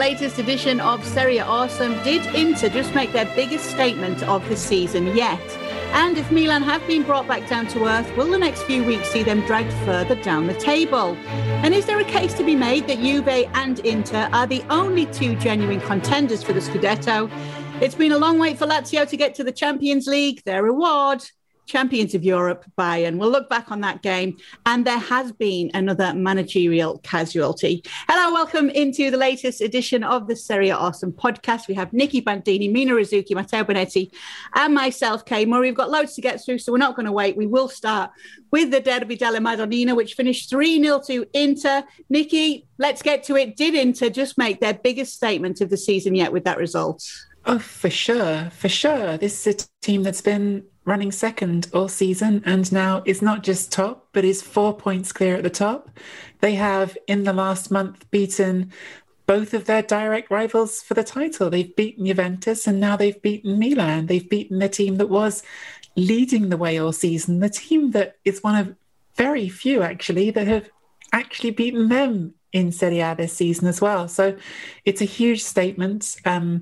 latest edition of Serie A Awesome. Did Inter just make their biggest statement of the season yet? And if Milan have been brought back down to earth, will the next few weeks see them dragged further down the table? And is there a case to be made that Juve and Inter are the only two genuine contenders for the Scudetto? It's been a long wait for Lazio to get to the Champions League. Their reward, champions of Europe, Bayern. We'll look back on that game. And there has been another managerial casualty. Hello, welcome into the latest edition of the Serie A Awesome podcast. We have Nicky Bandini, Mina Rizzuki, Matteo Bonetti, and myself, Kay Murray. We've got loads to get through, so we're not going to wait. We will start with the Derby della Madonnina, which finished 3-0 to Inter. Nicky, let's get to it. Did Inter just make their biggest statement of the season yet with that result? Oh, for sure. For sure. This is a team that's been running second all season and now is not just top, but is 4 points clear at the top. They have, in the last month, beaten both of their direct rivals for the title. They've beaten Juventus and now they've beaten Milan. They've beaten the team that was leading the way all season, the team that is one of very few, actually, that have actually beaten them in Serie A this season as well. So it's a huge statement.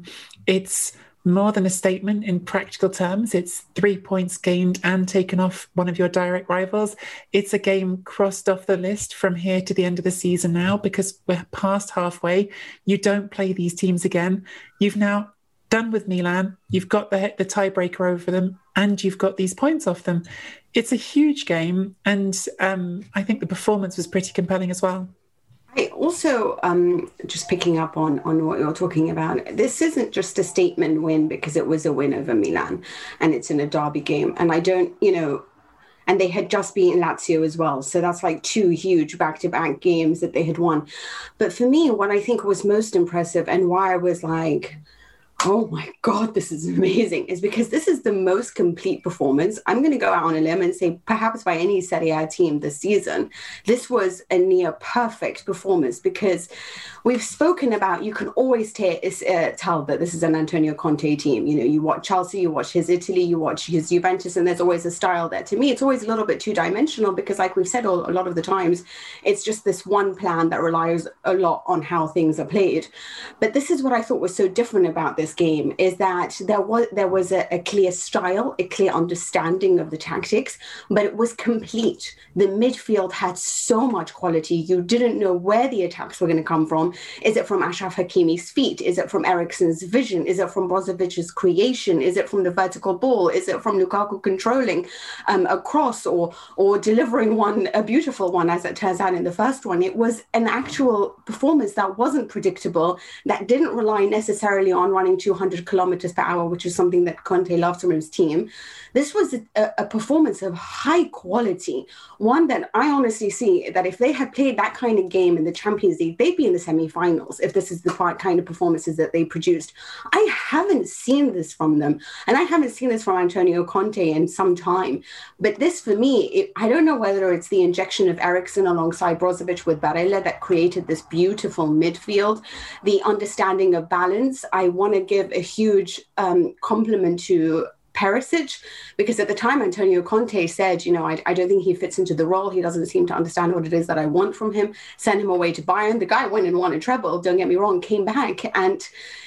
It's more than a statement in practical terms. It's 3 points gained and taken off one of your direct rivals. It's a game crossed off the list from here to the end of the season now, because we're past halfway. You don't play these teams again. You've now done with Milan. You've got the tiebreaker over them and you've got these points off them. It's a huge game. And I think the performance was pretty compelling as well. I also, just picking up on what you're talking about, this isn't just a statement win because it was a win over Milan and it's in a derby game. And I don't, and they had just beaten Lazio as well. So that's like two huge back-to-back games that they had won. But for me, what I think was most impressive and why I was like, oh my God, this is amazing, is because this is the most complete performance. I'm going to go out on a limb and say perhaps by any Serie A team this season. This was a near perfect performance because we've spoken about, you can always tell that this is an Antonio Conte team. You watch Chelsea, you watch his Italy, you watch his Juventus, and there's always a style there. To me, it's always a little bit two-dimensional because like we've said a lot of the times, it's just this one plan that relies a lot on how things are played. But this is what I thought was so different about this game, is that there was a clear style, a clear understanding of the tactics, but it was complete. The midfield had so much quality. You didn't know where the attacks were going to come from. Is it from Achraf Hakimi's feet? Is it from Eriksen's vision? Is it from Brozovic's creation? Is it from the vertical ball? Is it from Lukaku controlling a cross or delivering a beautiful one, as it turns out in the first one? It was an actual performance that wasn't predictable, that didn't rely necessarily on running 200 kilometers per hour, which is something that Conte loves from his team. This was a performance of high quality, one that I honestly see that if they had played that kind of game in the Champions League, they'd be in the semi-finals if this is the kind of performances that they produced. I haven't seen this from them, and I haven't seen this from Antonio Conte in some time. But this, for me, I don't know whether it's the injection of Eriksen alongside Brozovic with Barella that created this beautiful midfield, the understanding of balance. I want to give a huge compliment to Perisic, because at the time Antonio Conte said, I don't think he fits into the role. He doesn't seem to understand what it is that I want from him. Send him away to Bayern. The guy went and won a treble, don't get me wrong, came back and,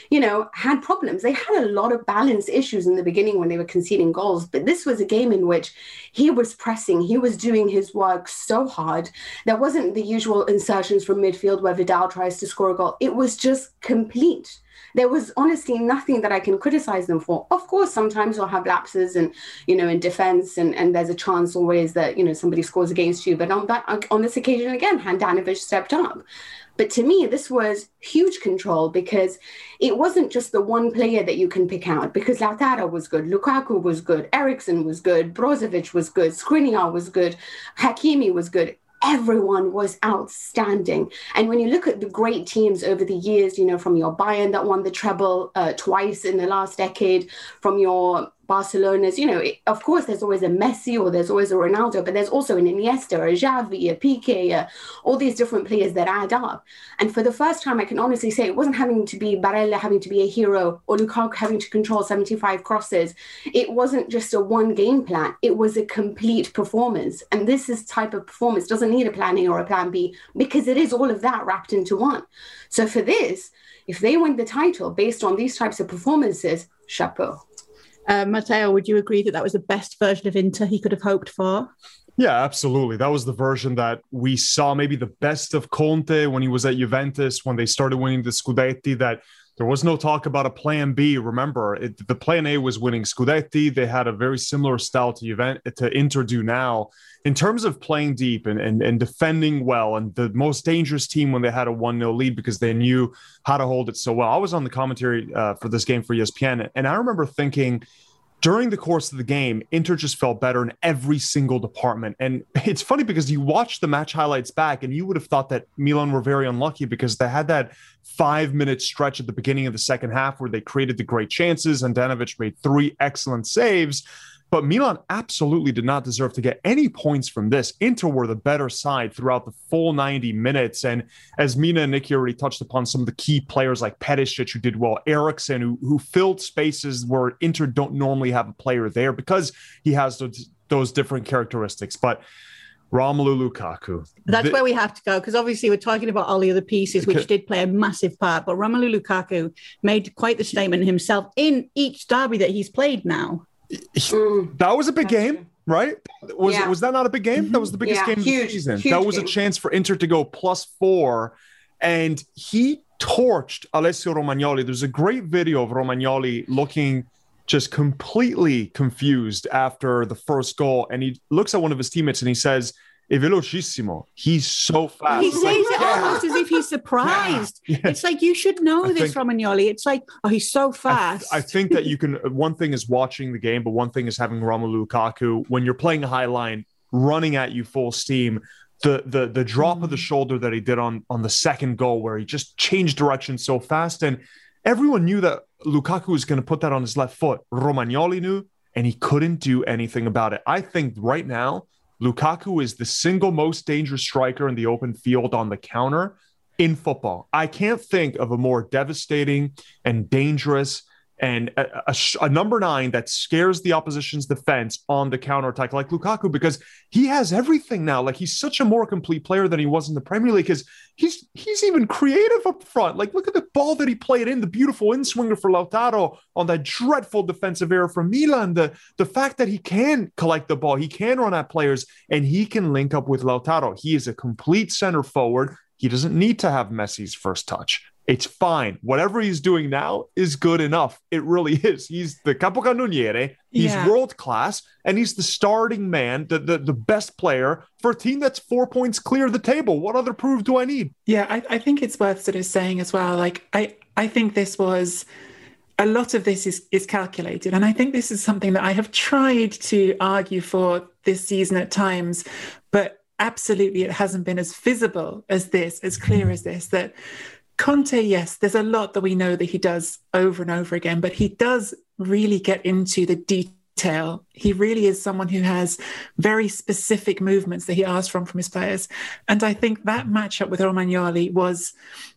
had problems. They had a lot of balance issues in the beginning when they were conceding goals. But this was a game in which he was pressing. He was doing his work so hard. There wasn't the usual insertions from midfield where Vidal tries to score a goal. It was just complete. There was honestly nothing that I can criticize them for. Of course, sometimes you'll have lapses and, in defense and there's a chance always that, somebody scores against you. But on this occasion, again, Handanovic stepped up. But to me, this was huge control because it wasn't just the one player that you can pick out, because Lautaro was good, Lukaku was good, Eriksen was good, Brozovic was good, Skriniar was good, Hakimi was good. Everyone was outstanding. And when you look at the great teams over the years, from your Bayern that won the treble twice in the last decade, from your Barcelona's, of course, there's always a Messi or there's always a Ronaldo, but there's also an Iniesta, a Xavi, a Piqué, all these different players that add up. And for the first time, I can honestly say it wasn't having to be Barella having to be a hero or Lukaku having to control 75 crosses. It wasn't just a one game plan. It was a complete performance. And this type of performance doesn't need a plan A or a plan B because it is all of that wrapped into one. So for this, if they win the title based on these types of performances, chapeau. Matteo, would you agree that was the best version of Inter he could have hoped for? Yeah, absolutely. That was the version that we saw, maybe the best of Conte when he was at Juventus, when they started winning the Scudetti, that there was no talk about a plan B. Remember, the plan A was winning Scudetti. They had a very similar style to Inter do now. In terms of playing deep and defending well, and the most dangerous team when they had a 1-0 lead because they knew how to hold it so well. I was on the commentary for this game for ESPN, and I remember thinking during the course of the game, Inter just felt better in every single department. And it's funny because you watch the match highlights back and you would have thought that Milan were very unlucky because they had that 5-minute stretch at the beginning of the second half where they created the great chances and Handanovic made 3 excellent saves. But Milan absolutely did not deserve to get any points from this. Inter were the better side throughout the full 90 minutes. And as Mina and Nicky already touched upon, some of the key players like Perisic, who did well, Eriksen, who filled spaces where Inter don't normally have a player there because he has those different characteristics. But Romelu Lukaku. That's where we have to go, because obviously we're talking about all the other pieces, which did play a massive part. But Romelu Lukaku made quite the statement himself in each derby that he's played now. That was a big game, right? Was that not a big game? That was the biggest game of the season. That was a chance for Inter to go +4, and he torched Alessio Romagnoli. There's a great video of Romagnoli looking just completely confused after the first goal, and he looks at one of his teammates and he says, "È velocissimo." He's so fast. He says it almost as if he's surprised. Yeah. It's like, you should know this, Romagnoli. It's like, oh, he's so fast. I think that you can, one thing is watching the game, but one thing is having Romelu Lukaku, when you're playing a high line, running at you full steam, the drop of the shoulder that he did on the second goal where he just changed direction so fast. And everyone knew that Lukaku was going to put that on his left foot. Romagnoli knew, and he couldn't do anything about it. I think right now, Lukaku is the single most dangerous striker in the open field on the counter in football. I can't think of a more devastating and dangerous and a number 9 that scares the opposition's defense on the counterattack like Lukaku, because he has everything now. Like, he's such a more complete player than he was in the Premier League, because he's even creative up front. Like, look at the ball that he played in, the beautiful in-swinger for Lautaro on that dreadful defensive error from Milan. The fact that he can collect the ball, he can run at players, and he can link up with Lautaro. He is a complete center forward. He doesn't need to have Messi's first touch. It's fine. Whatever he's doing now is good enough. It really is. He's the capocannoniere. He's world class, and he's the starting man, the best player for a team that's 4 points clear of the table. What other proof do I need? Yeah, I think it's worth sort of saying as well, like, I think this was, a lot of this is calculated. And I think this is something that I have tried to argue for this season at times, but absolutely it hasn't been as visible as this, as clear as this, that Conte, yes, there's a lot that we know that he does over and over again, but he does really get into the detail. He really is someone who has very specific movements that he asks from his players. And I think that matchup with Romagnoli was,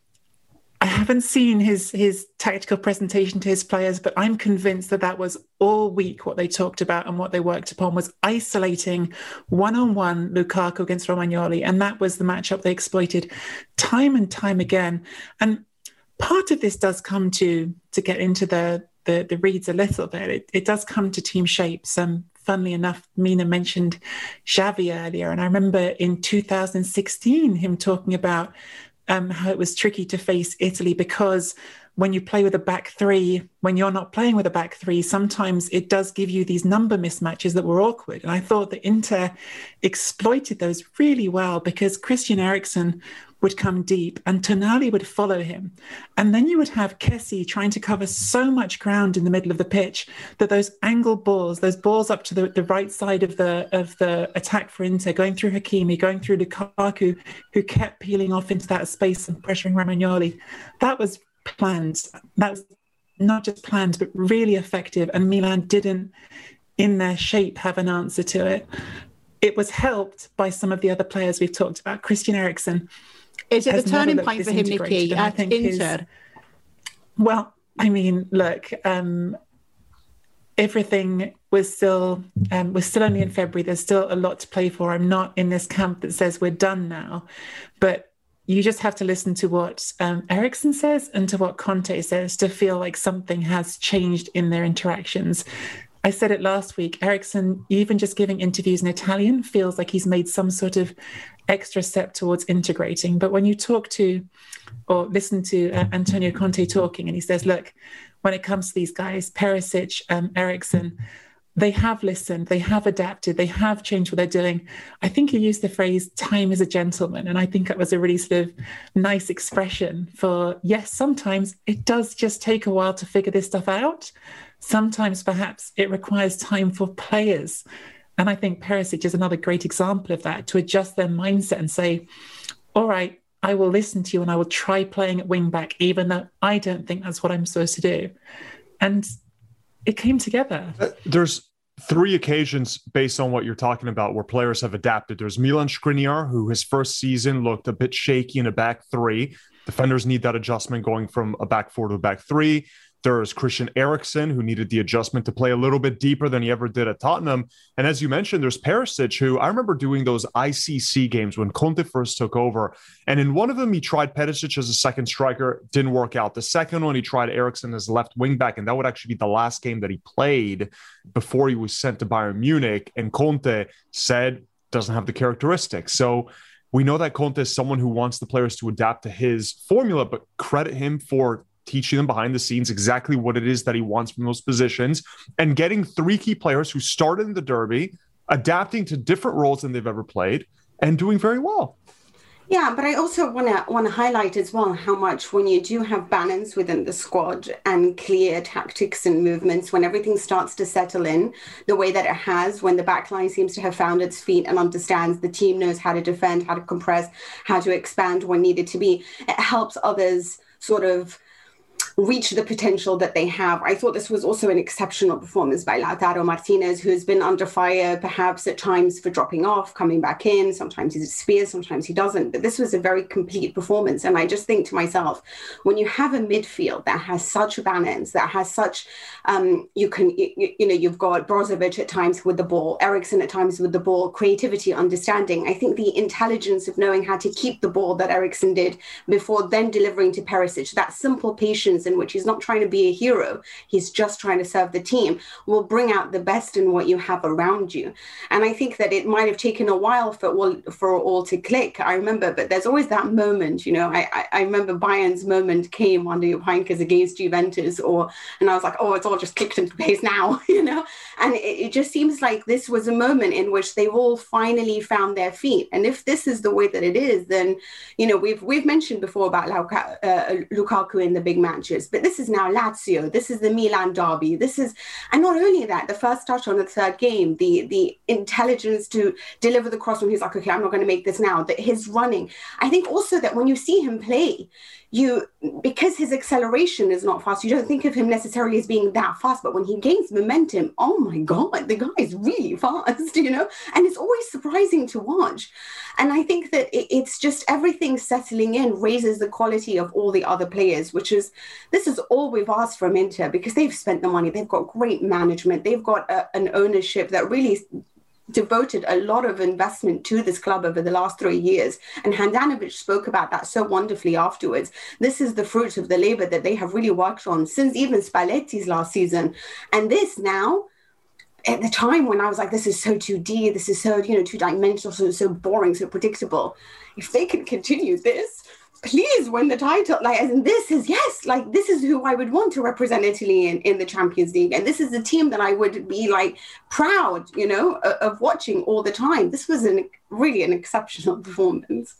I haven't seen his tactical presentation to his players, but I'm convinced that was all week what they talked about and what they worked upon was isolating one-on-one Lukaku against Romagnoli. And that was the matchup they exploited time and time again. And part of this does come to get into the reads a little bit. It does come to team shapes. Funnily enough, Mina mentioned Xavi earlier. And I remember in 2016, him talking about how it was tricky to face Italy because when you play with a back 3, when you're not playing with a back 3, sometimes it does give you these number mismatches that were awkward. And I thought that Inter exploited those really well because Christian Eriksen would come deep and Tonali would follow him. And then you would have Kessie trying to cover so much ground in the middle of the pitch that those angled balls, those balls up to the right side of the attack for Inter, going through Hakimi, going through Lukaku, who kept peeling off into that space and pressuring Romagnoli. That was planned. That was not just planned, but really effective. And Milan didn't, in their shape, have an answer to it. It was helped by some of the other players we've talked about. Christian Eriksen. Is it the turning point for him, Nikki, at Inter? Well, I mean, look, everything was still only in February. There's still a lot to play for. I'm not in this camp that says we're done now, but you just have to listen to what Eriksen says and to what Conte says to feel like something has changed in their interactions. I said it last week, Eriksen, even just giving interviews in Italian, feels like he's made some sort of extra step towards integrating. But when you talk to or listen to Antonio Conte talking, and he says, look, when it comes to these guys, Perisic, Eriksen, they have listened, they have adapted, they have changed what they're doing. I think he used the phrase, time is a gentleman. And I think that was a really sort of nice expression for, yes, sometimes it does just take a while to figure this stuff out. Sometimes perhaps it requires time for players. And I think Perisic is another great example of that, to adjust their mindset and say, all right, I will listen to you and I will try playing at wing back, even though I don't think that's what I'm supposed to do. And it came together. There's 3 occasions based on what you're talking about where players have adapted. There's Milan Skriniar, who his first season looked a bit shaky in a back 3. Defenders need that adjustment going from a back 4 to a back 3. There's Christian Eriksen, who needed the adjustment to play a little bit deeper than he ever did at Tottenham. And as you mentioned, there's Perisic, who I remember doing those ICC games when Conte first took over. And in one of them, he tried Perisic as a second striker, didn't work out. The second one, he tried Eriksen as left wing back, and that would actually be the last game that he played before he was sent to Bayern Munich. And Conte said, doesn't have the characteristics. So we know that Conte is someone who wants the players to adapt to his formula, but credit him for teaching them behind the scenes exactly what it is that he wants from those positions, and getting 3 key players who started in the derby, adapting to different roles than they've ever played, and doing very well. Yeah, but I also want to highlight as well how much when you do have balance within the squad and clear tactics and movements, when everything starts to settle in the way that it has, when the backline seems to have found its feet and understands the team knows how to defend, how to compress, how to expand when needed to be, it helps others sort of reach the potential that they have. I thought this was also an exceptional performance by Lautaro Martinez, who's been under fire perhaps at times for dropping off, coming back in. Sometimes he disappears, sometimes he doesn't. But this was a very complete performance. And I just think to myself, when you have a midfield that has such balance, that has such, you've got Brozovic at times with the ball, Eriksen at times with the ball, creativity, understanding. I think the intelligence of knowing how to keep the ball that Eriksen did before then delivering to Perisic, that simple patience in which he's not trying to be a hero, he's just trying to serve the team, will bring out the best in what you have around you. And I think that it might have taken a while for all to click. I remember, but there's always that moment, I remember Bayern's moment came under Jupp Heynckes against Juventus, and I was like, oh, it's all just clicked into place now, and it just seems like this was a moment in which they've all finally found their feet. And if this is the way that it is, then, we've mentioned before about Lukaku in the big matches, but this is now Lazio, this is the Milan derby, and not only that, the first touch on the third game, the intelligence to deliver the cross when he's like, okay, I'm not going to make this now, that his running. I think also that when you see him play, because his acceleration is not fast, you don't think of him necessarily as being that fast, but when he gains momentum, oh my God, the guy is really fast, and it's always surprising to watch. And I think that it's just everything settling in raises the quality of all the other players, this is all we've asked from Inter, because they've spent the money, they've got great management, they've got an ownership that really devoted a lot of investment to this club over the last 3 years. And Handanovic spoke about that so wonderfully afterwards. This is the fruit of the labor that they have really worked on since even Spalletti's last season. And this now, at the time when I was like, this is so 2D, this is so, two-dimensional, so boring, so predictable. If they can continue this, please win the title. This is who I would want to represent Italy in the Champions League. And this is the team that I would be proud, of watching all the time. This was really an exceptional performance.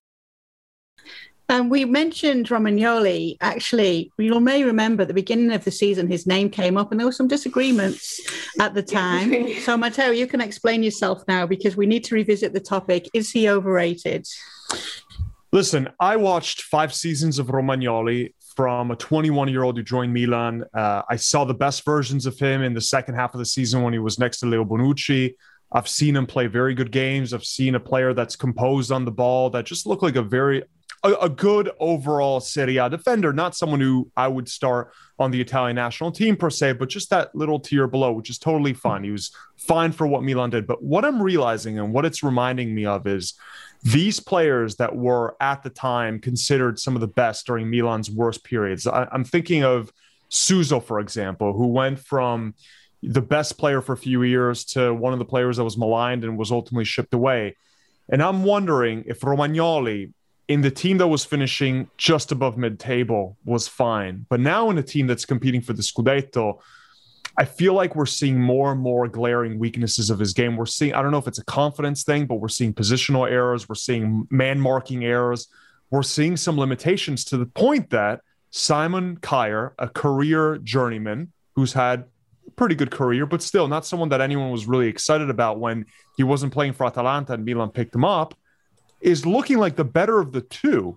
We mentioned Romagnoli. Actually, you may remember at the beginning of the season, his name came up and there were some disagreements at the time. So, Matteo, you can explain yourself now, because we need to revisit the topic. Is he overrated? Listen, I watched 5 seasons of Romagnoli from a 21-year-old who joined Milan. I saw the best versions of him in the second half of the season when he was next to Leo Bonucci. I've seen him play very good games. I've seen a player that's composed on the ball that just looked like a good overall Serie A defender, not someone who I would start on the Italian national team per se, but just that little tier below, which is totally fine. He was fine for what Milan did. But what I'm realizing and what it's reminding me of is these players that were at the time considered some of the best during Milan's worst periods. I'm thinking of Suso, for example, who went from the best player for a few years to one of the players that was maligned and was ultimately shipped away. And I'm wondering if Romagnoli, in the team that was finishing just above mid-table, was fine. But now in a team that's competing for the Scudetto, I feel like we're seeing more and more glaring weaknesses of his game. We're seeing, I don't know if it's a confidence thing, but we're seeing positional errors. We're seeing man-marking errors. We're seeing some limitations to the point that Simon Kjaer, a career journeyman who's had a pretty good career, but still not someone that anyone was really excited about when he wasn't playing for Atalanta and Milan picked him up, is looking like the better of the two.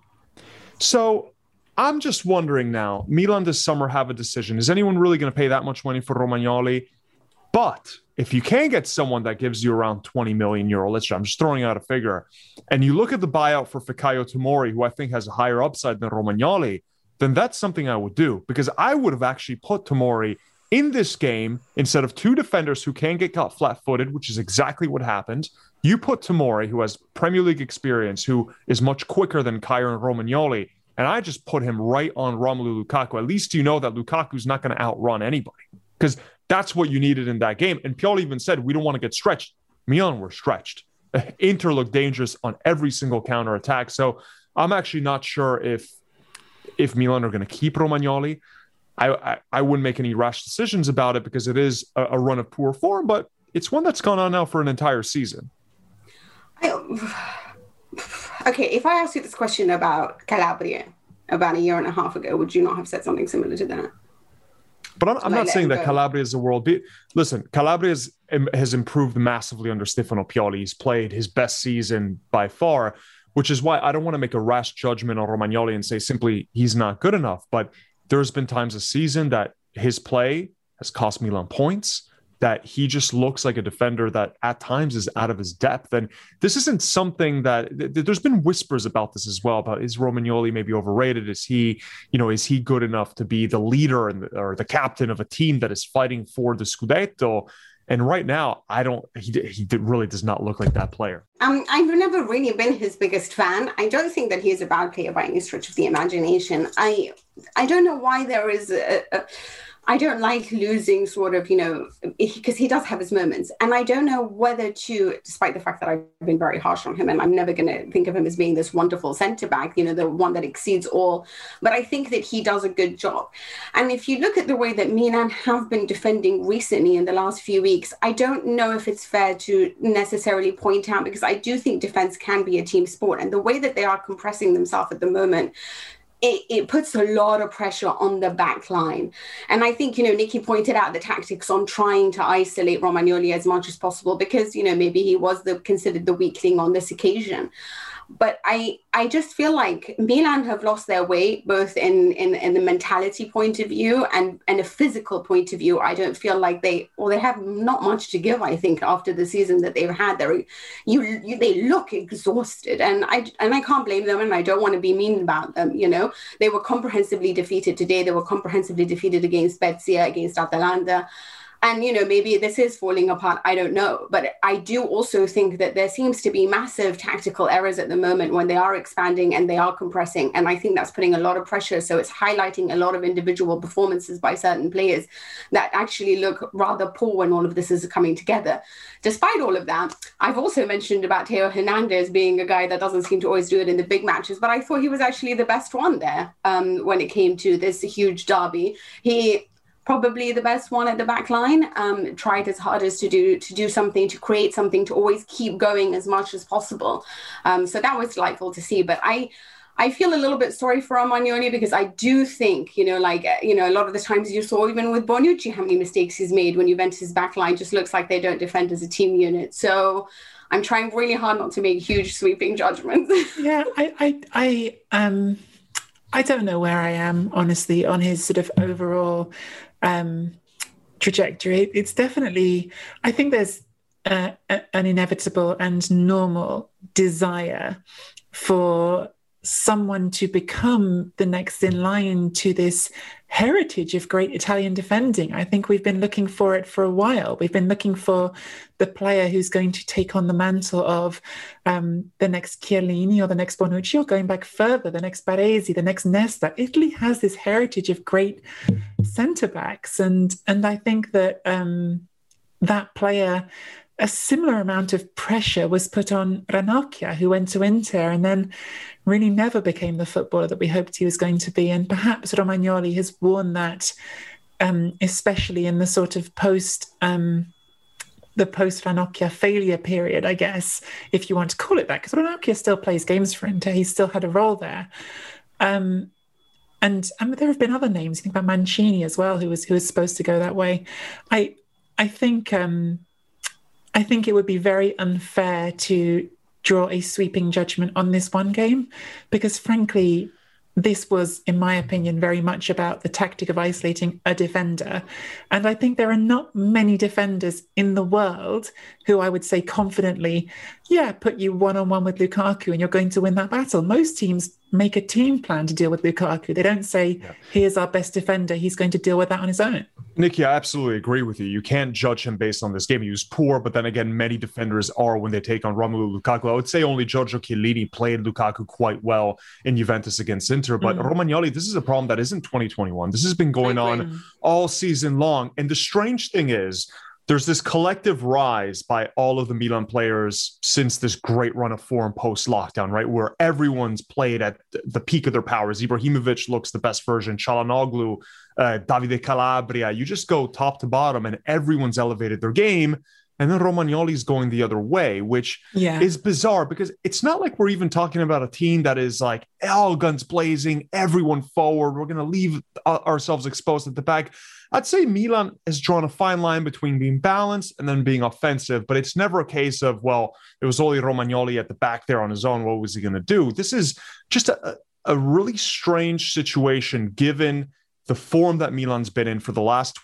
So I'm just wondering now, Milan this summer have a decision. Is anyone really going to pay that much money for Romagnoli? But if you can get someone that gives you around 20 million euro, I'm just throwing out a figure, and you look at the buyout for Fikayo Tomori, who I think has a higher upside than Romagnoli, then that's something I would do, because I would have actually put Tomori in this game instead of two defenders who can get caught flat-footed, which is exactly what happened. You put Tomori, who has Premier League experience, who is much quicker than Kjaer and Romagnoli, and I just put him right on Romelu Lukaku. At least you know that Lukaku's not going to outrun anybody, because that's what you needed in that game. And Pioli even said, we don't want to get stretched. Milan were stretched. Inter looked dangerous on every single counterattack. So I'm actually not sure if Milan are going to keep Romagnoli. I wouldn't make any rash decisions about it because it is a run of poor form, but it's one that's gone on now for an entire season. Okay, if I asked you this question about Calabria about a year and a half ago, would you not have said something similar to that? But I'm not saying that Calabria is the world beat. Listen, Calabria has improved massively under Stefano Pioli. He's played his best season by far, which is why I don't want to make a rash judgment on Romagnoli and say simply he's not good enough. But there's been times this season that his play has cost Milan points, that he just looks like a defender that at times is out of his depth. And this isn't something that there's been whispers about this as well, about is Romagnoli maybe overrated? Is he good enough to be the leader or the captain of a team that is fighting for the Scudetto? And right now, he really does not look like that player. I've never really been his biggest fan. I don't think that he is a bad player by any stretch of the imagination. I don't know why there is I don't like losing sort of, because he does have his moments. And I don't know whether to, despite the fact that I've been very harsh on him, and I'm never going to think of him as being this wonderful centre-back, the one that exceeds all. But I think that he does a good job. And if you look at the way that Milan have been defending recently in the last few weeks, I don't know if it's fair to necessarily point out, because I do think defence can be a team sport. And the way that they are compressing themselves at the moment, it puts a lot of pressure on the back line. And I think, Nicky pointed out the tactics on trying to isolate Romagnoli as much as possible because, maybe he was considered the weakling on this occasion. But I just feel like Milan have lost their way, both in the mentality point of view and a physical point of view. I don't feel like they have not much to give, I think, after the season that they've had. They look exhausted, and I can't blame them, and I don't want to be mean about them. They were comprehensively defeated today. They were comprehensively defeated against Spezia, against Atalanta. And, maybe this is falling apart. I don't know. But I do also think that there seems to be massive tactical errors at the moment when they are expanding and they are compressing. And I think that's putting a lot of pressure. So it's highlighting a lot of individual performances by certain players that actually look rather poor when all of this is coming together. Despite all of that, I've also mentioned about Theo Hernandez being a guy that doesn't seem to always do it in the big matches. But I thought he was actually the best one there when it came to this huge derby. He probably the best one at the back line, tried his hardest to do something, to create something, to always keep going as much as possible. So that was delightful to see. But I feel a little bit sorry for Romagnoli because I do think, a lot of the times you saw even with Bonucci, how many mistakes he's made when Juventus' back line just looks like they don't defend as a team unit. So I'm trying really hard not to make huge sweeping judgments. Yeah, I don't know where I am, honestly, on his sort of overall trajectory. It's definitely, I think there's an inevitable and normal desire for someone to become the next in line to this heritage of great Italian defending. I think we've been looking for it for a while. We've been looking for the player who's going to take on the mantle of the next Chiellini or the next Bonucci, or going back further, the next Baresi, the next Nesta. Italy has this heritage of great centre-backs. And I think that that player, a similar amount of pressure was put on Ranocchia, who went to Inter and then really never became the footballer that we hoped he was going to be. And perhaps Romagnoli has worn that, especially in the sort of post-Ranocchia failure period, I guess, if you want to call it that, because Ranocchia still plays games for Inter. He still had a role there. And there have been other names. You think about Mancini as well, who was supposed to go that way. I think it would be very unfair to draw a sweeping judgment on this one game, because frankly, this was, in my opinion, very much about the tactic of isolating a defender. And I think there are not many defenders in the world who I would say confidently, put you one-on-one with Lukaku and you're going to win that battle. Most teams make a team plan to deal with Lukaku. They don't say, here's our best defender, he's going to deal with that on his own. Nikki, I absolutely agree with you. You can't judge him based on this game. He was poor, but then again, many defenders are when they take on Romelu Lukaku. I would say only Giorgio Chiellini played Lukaku quite well in Juventus against Inter, but Romagnoli, this is a problem that isn't 2021. This has been going on all season long. And the strange thing is, there's this collective rise by all of the Milan players since this great run of form post-lockdown, right? Where everyone's played at the peak of their powers. Ibrahimovic looks the best version. Çalhanoğlu, Davide Calabria. You just go top to bottom and everyone's elevated their game. And then Romagnoli's going the other way, which is bizarre because it's not like we're even talking about a team that is like all guns blazing, everyone forward. We're going to leave ourselves exposed at the back. I'd say Milan has drawn a fine line between being balanced and then being offensive, but it's never a case of, well, it was only Romagnoli at the back there on his own. What was he going to do? This is just a really strange situation given the form that Milan's been in for the last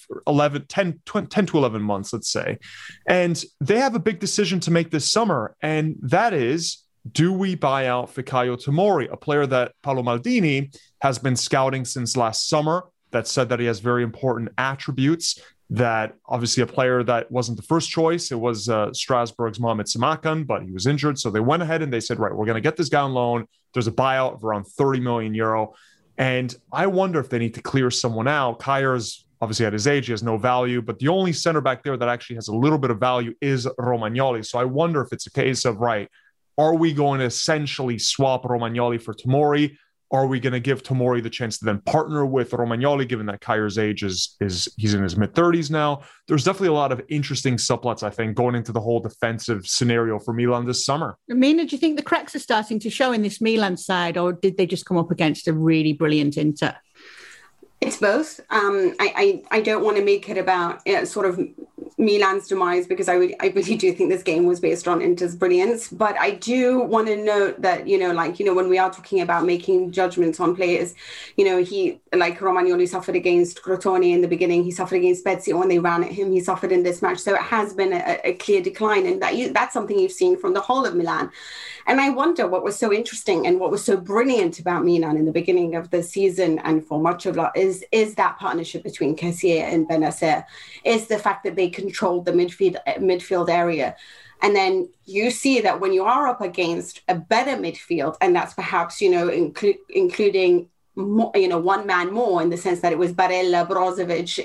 10 to 11 months, let's say. And they have a big decision to make this summer, and that is, do we buy out Fikayo Tomori, a player that Paolo Maldini has been scouting since last summer, that said that he has very important attributes, that obviously a player that wasn't the first choice. It was Strasbourg's Mohamed Samakan, but he was injured. So they went ahead and they said, right, we're going to get this guy on loan. There's a buyout of around 30 million euro. And I wonder if they need to clear someone out. Kayer's obviously at his age, he has no value, but the only center back there that actually has a little bit of value is Romagnoli. So I wonder if it's a case of, right, are we going to essentially swap Romagnoli for Tomori? Are we going to give Tomori the chance to then partner with Romagnoli, given that Kayer's age is he's in his mid-30s now? There's definitely a lot of interesting subplots, I think, going into the whole defensive scenario for Milan this summer. Mina, do you think the cracks are starting to show in this Milan side, or did they just come up against a really brilliant Inter? It's both. I don't want to make it about sort of Milan's demise, because I really do think this game was based on Inter's brilliance. But I do want to note that, when we are talking about making judgments on players, he, like Romagnoli, suffered against Crotone in the beginning. He suffered against Spezia when they ran at him. He suffered in this match. So it has been a clear decline. And that's something you've seen from the whole of Milan. And I wonder what was so interesting and what was so brilliant about Milan in the beginning of the season and for much of it is that partnership between Kessié and Bennacer, is the fact that they controlled the midfield area. And then you see that when you are up against a better midfield, and that's perhaps, including, one man more, in the sense that it was Barella, Brozovic,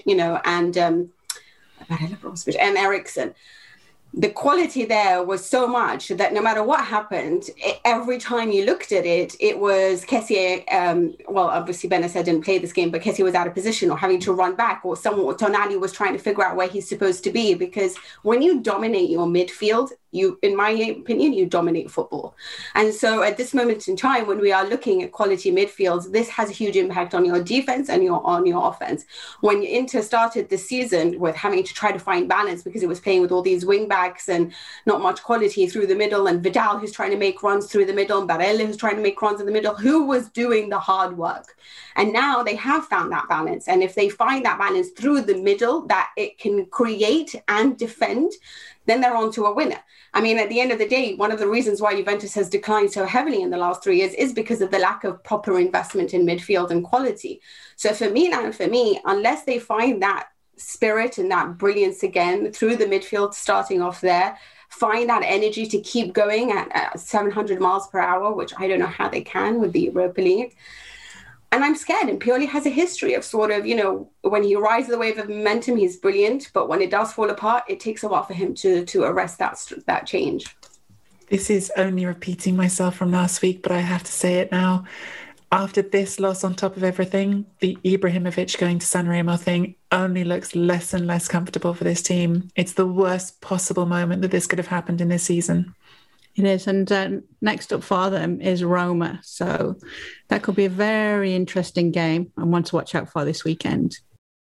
and Eriksen. The quality there was so much that no matter what happened, every time you looked at it, it was Kessié. Obviously Bennacer didn't play this game, but Kessié was out of position or having to run back, or Tonali was trying to figure out where he's supposed to be. Because when you dominate your midfield, in my opinion, you dominate football. And so at this moment in time, when we are looking at quality midfields, this has a huge impact on your defense and on your offense. When Inter started the season with having to try to find balance because it was playing with all these wing backs and not much quality through the middle, and Vidal who's trying to make runs through the middle, and Barella who's trying to make runs in the middle, who was doing the hard work? And now they have found that balance. And if they find that balance through the middle, that it can create and defend, then they're on to a winner. I mean, at the end of the day, one of the reasons why Juventus has declined so heavily in the last 3 years is because of the lack of proper investment in midfield and quality. So for Milan, for me, unless they find that spirit and that brilliance again through the midfield, starting off there, find that energy to keep going at 700 miles per hour, which I don't know how they can with the Europa League. And I'm scared. And Pioli has a history of sort of, when he rides the wave of momentum, he's brilliant. But when it does fall apart, it takes a while for him to arrest that change. This is only repeating myself from last week, but I have to say it now. After this loss on top of everything, the Ibrahimovic going to Sanremo thing only looks less and less comfortable for this team. It's the worst possible moment that this could have happened in this season. It is. And next up for them is Roma. So that could be a very interesting game and one to watch out for this weekend.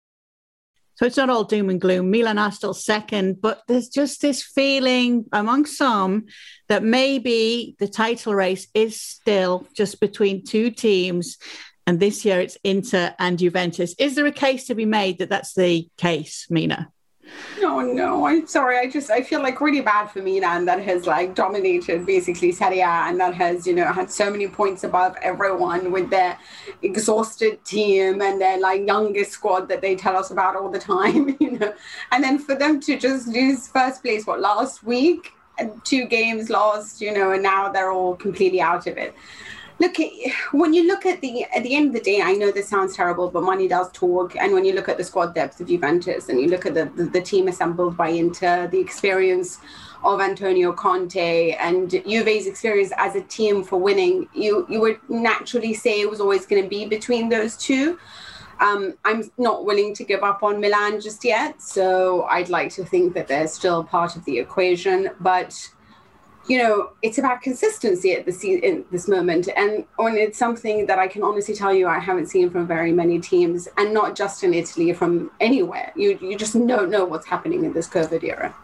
So it's not all doom and gloom. Milan are still second, but there's just this feeling among some that maybe the title race is still just between two teams. And this year it's Inter and Juventus. Is there a case to be made that that's the case, Mina? No, I'm sorry. I feel like really bad for Milan that has dominated basically Serie A and that has, had so many points above everyone with their exhausted team and their youngest squad that they tell us about all the time, And then for them to just lose first place, last week, and 2 games lost, and now they're all completely out of it. Look, when you look at the end of the day, I know this sounds terrible, but money does talk. And when you look at the squad depth of Juventus and you look at the team assembled by Inter, the experience of Antonio Conte and Juve's experience as a team for winning, you would naturally say it was always going to be between those two. I'm not willing to give up on Milan just yet. So I'd like to think that they're still part of the equation. But it's about consistency at in this moment. And when it's something that I can honestly tell you I haven't seen from very many teams, and not just in Italy, from anywhere. You just don't know what's happening in this COVID era.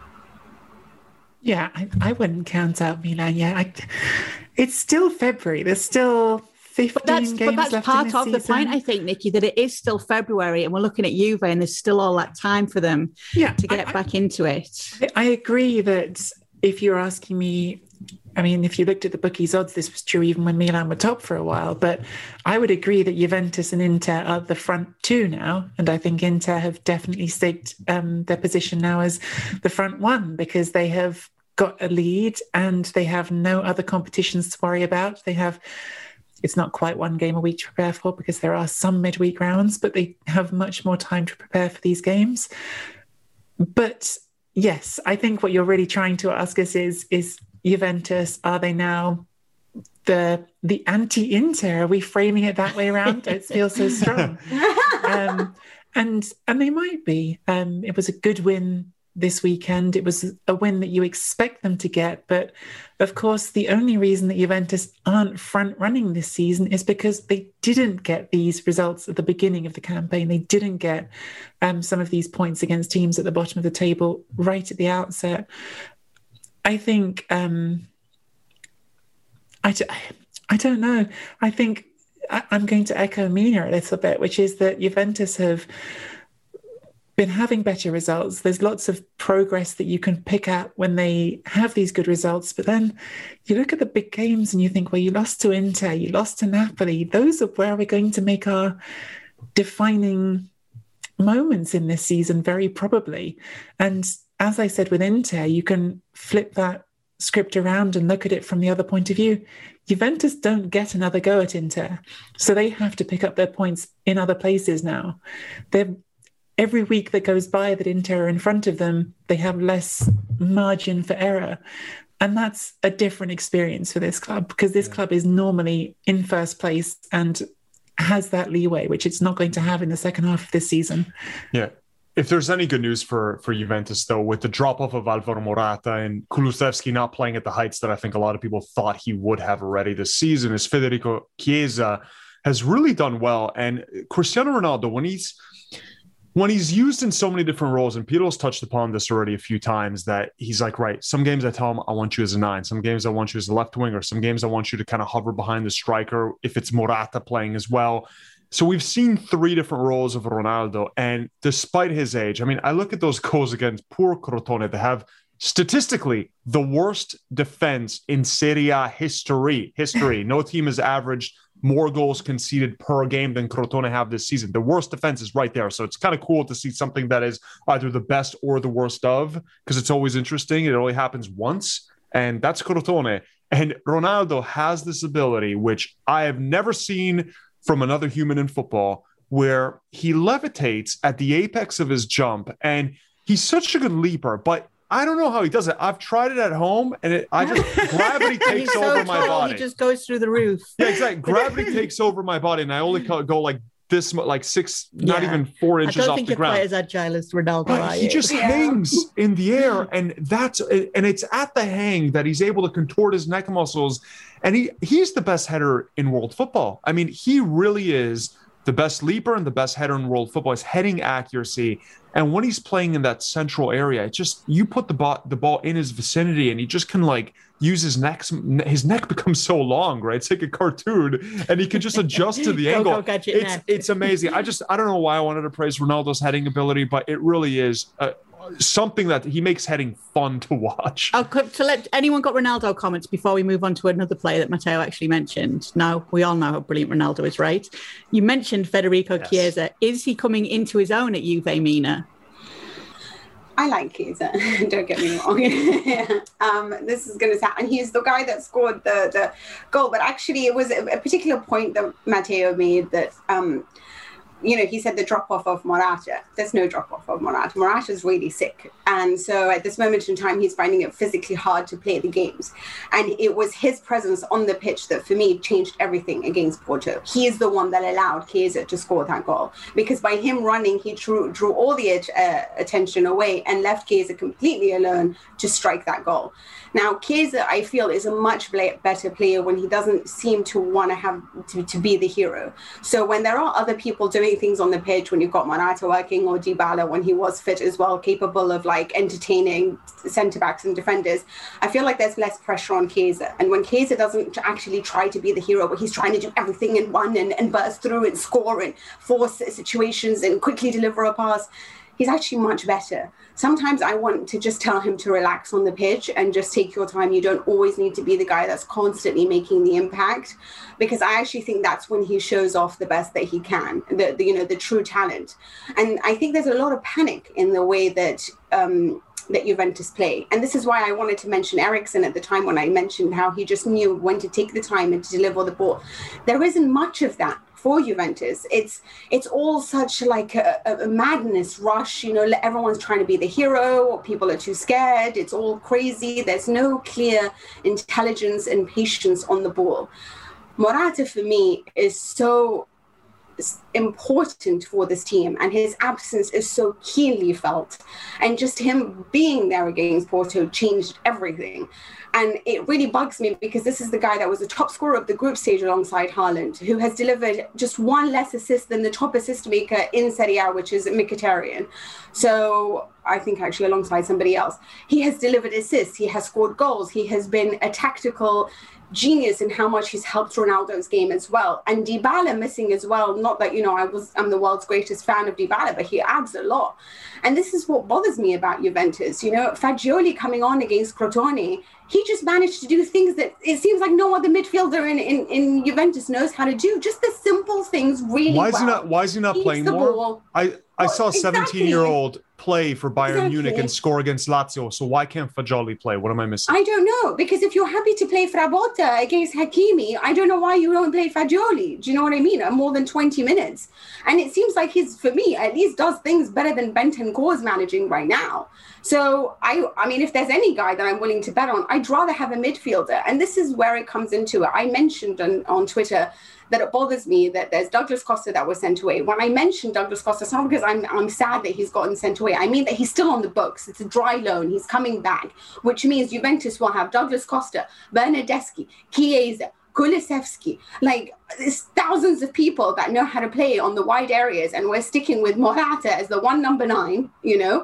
Yeah, I wouldn't count out Milan yet. It's still February. There's still 15 games left in the season. But that's part of the point, I think, Nikki, that it is still February and we're looking at Juve and there's still all that time for them to get back into it. I agree that if you're asking me, I mean, if you looked at the bookies' odds, this was true even when Milan were top for a while. But I would agree that Juventus and Inter are the front two now. And I think Inter have definitely staked their position now as the front one because they have got a lead and they have no other competitions to worry about. It's not quite 1 game a week to prepare for because there are some midweek rounds, but they have much more time to prepare for these games. But yes, I think what you're really trying to ask us is Juventus, are they now the anti-Inter? Are we framing it that way around? It feels so strong. And they might be. It was a good win this weekend. It was a win that you expect them to get. But of course, the only reason that Juventus aren't front running this season is because they didn't get these results at the beginning of the campaign. They didn't get some of these points against teams at the bottom of the table right at the outset. I think, I don't know. I think I'm going to echo Mina a little bit, which is that Juventus have been having better results. There's lots of progress that you can pick at when they have these good results. But then you look at the big games and you think, well, you lost to Inter, you lost to Napoli. Those are where we're going to make our defining moments in this season, very probably. And as I said with Inter, you can flip that script around and look at it from the other point of view. Juventus don't get another go at Inter, so they have to pick up their points in other places now. Every week that goes by that Inter are in front of them, they have less margin for error. And that's a different experience for this club because this club is normally in first place and has that leeway, which it's not going to have in the second half of this season. Yeah. If there's any good news for Juventus, though, with the drop-off of Alvaro Morata and Kulusevski not playing at the heights that I think a lot of people thought he would have already this season, is Federico Chiesa has really done well. And Cristiano Ronaldo, when he's used in so many different roles, and Piro's touched upon this already a few times, that he's like, right, some games I tell him I want you as a 9, some games I want you as a left winger, some games I want you to kind of hover behind the striker if it's Morata playing as well. So we've seen 3 different roles of Ronaldo, and despite his age, I mean, I look at those goals against poor Crotone. They have statistically the worst defense in Serie A history. No team has averaged more goals conceded per game than Crotone have this season. The worst defense is right there. So it's kind of cool to see something that is either the best or the worst of, because it's always interesting. It only happens once, and that's Crotone. And Ronaldo has this ability, which I have never seen from another human in football, where he levitates at the apex of his jump, and he's such a good leaper, but I don't know how he does it. I've tried it at home, and gravity takes over my body. He just goes through the roof. Yeah, exactly. Gravity takes over my body, and I only go like this, like 6, not even 4 inches off the ground. I don't think you're quite as agile as Ronaldo. But he just hangs in the air, and it's at the hang that he's able to contort his neck muscles, and he's the best header in world football. I mean, he really is the best leaper and the best header in world football. His heading accuracy, and when he's playing in that central area, it's just, you put the ball in his vicinity, and he just can like use his neck. His neck becomes so long, right? It's like a cartoon, and he can just adjust to the angle. It's amazing. I don't know why I wanted to praise Ronaldo's heading ability, but it really is something that he makes heading fun to watch. To let anyone got Ronaldo comments before we move on to another player that Matteo actually mentioned. Now, we all know how brilliant Ronaldo is, right? You mentioned Federico Chiesa. Is he coming into his own at Juve, Mina? I like Chiesa, don't get me wrong. This is going to sound, and he's the guy that scored the goal, but actually it was a particular point that Matteo made that, he said the drop-off of Morata. There's no drop-off of Morata. Morata's really sick. And so at this moment in time, he's finding it physically hard to play the games. And it was his presence on the pitch that, for me, changed everything against Porto. He is the one that allowed Chiesa to score that goal. Because by him running, he drew all the attention away and left Chiesa completely alone to strike that goal. Now, Chiesa, I feel, is a much better player when he doesn't seem to want to have to be the hero. So when there are other people doing things on the pitch, when you've got Morata working, or Dybala when he was fit as well, capable of like entertaining centre-backs and defenders, I feel like there's less pressure on Chiesa. And when Chiesa doesn't actually try to be the hero, but he's trying to do everything in one and burst through and score and force situations and quickly deliver a pass, he's actually much better. Sometimes I want to just tell him to relax on the pitch and just take your time. You don't always need to be the guy that's constantly making the impact, because I actually think that's when he shows off the best that he can, the true talent. And I think there's a lot of panic in the way that Juventus play. And this is why I wanted to mention Eriksen at the time, when I mentioned how he just knew when to take the time and to deliver the ball. There isn't much of that for Juventus. It's all such like a madness rush, everyone's trying to be the hero, or people are too scared. It's all crazy. There's no clear intelligence and patience on the ball. Morata, for me, is so important for this team, and his absence is so keenly felt, and just him being there against Porto changed everything. And it really bugs me, because this is the guy that was the top scorer of the group stage alongside Haaland, who has delivered just one less assist than the top assist maker in Serie A, which is Mkhitaryan. So I think actually alongside somebody else, he has delivered assists, he has scored goals, he has been a tactical genius in how much he's helped Ronaldo's game as well. And Dybala missing as well. Not that, I'm the world's greatest fan of Dybala, but he adds a lot. And this is what bothers me about Juventus. Fagioli coming on against Crotone, he just managed to do things that it seems like no other midfielder in Juventus knows how to do. Just the simple things really Why is he not playing more? I saw a 17-year-old play for Bayern Munich and score against Lazio, so why can't Fagioli play? What am I missing? I don't know, because if you're happy to play Frabotta against Hakimi, I don't know why you don't play Fagioli. Do you know what I mean? More than 20 minutes. And it seems like he's, for me, at least does things better than Bentancur is managing right now. So, I mean, if there's any guy that I'm willing to bet on, I'd rather have a midfielder. And this is where it comes into it. I mentioned on Twitter that it bothers me that there's Douglas Costa that was sent away. When I mentioned Douglas Costa, it's not because I'm sad that he's gotten sent away. I mean that he's still on the books. It's a dry loan. He's coming back, which means Juventus will have Douglas Costa, Bernardeschi, Chiesa, Kulusevski. Like, there's thousands of people that know how to play on the wide areas, and we're sticking with Morata as the one number 9, you know,